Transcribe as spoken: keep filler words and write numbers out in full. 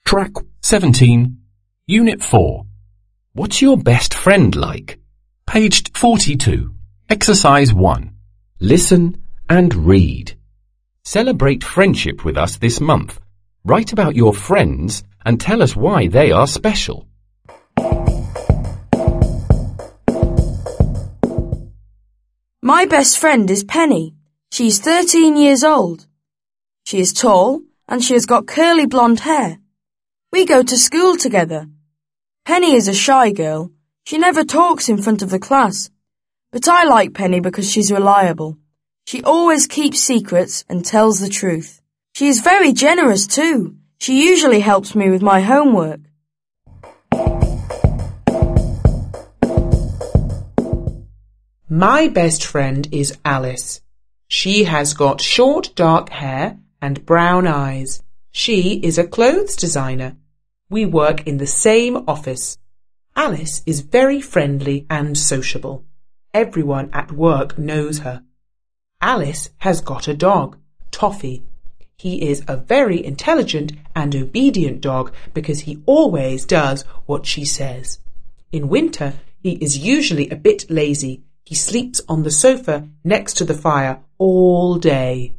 Track seventeen, Unit four. What's your best friend like? Page forty-two. Exercise one. Listen and read. Celebrate friendship with us this month. Write about your friends and tell us why they are special. My best friend is Penny. She's thirteen years old. She is tall and she has got curly blonde hair. We go to school together. Penny is a shy girl. She never talks in front of the class. But I like Penny because she's reliable. She always keeps secrets and tells the truth. She is very generous too. She usually helps me with my homework. My best friend is Alice. She has got short dark hair and brown eyes. She is a clothes designer. We work in the same office. Alice is very friendly and sociable. Everyone at work knows her. Alice has got a dog, Toffee. He is a very intelligent and obedient dog because he always does what she says. In winter, he is usually a bit lazy. He sleeps on the sofa next to the fire all day.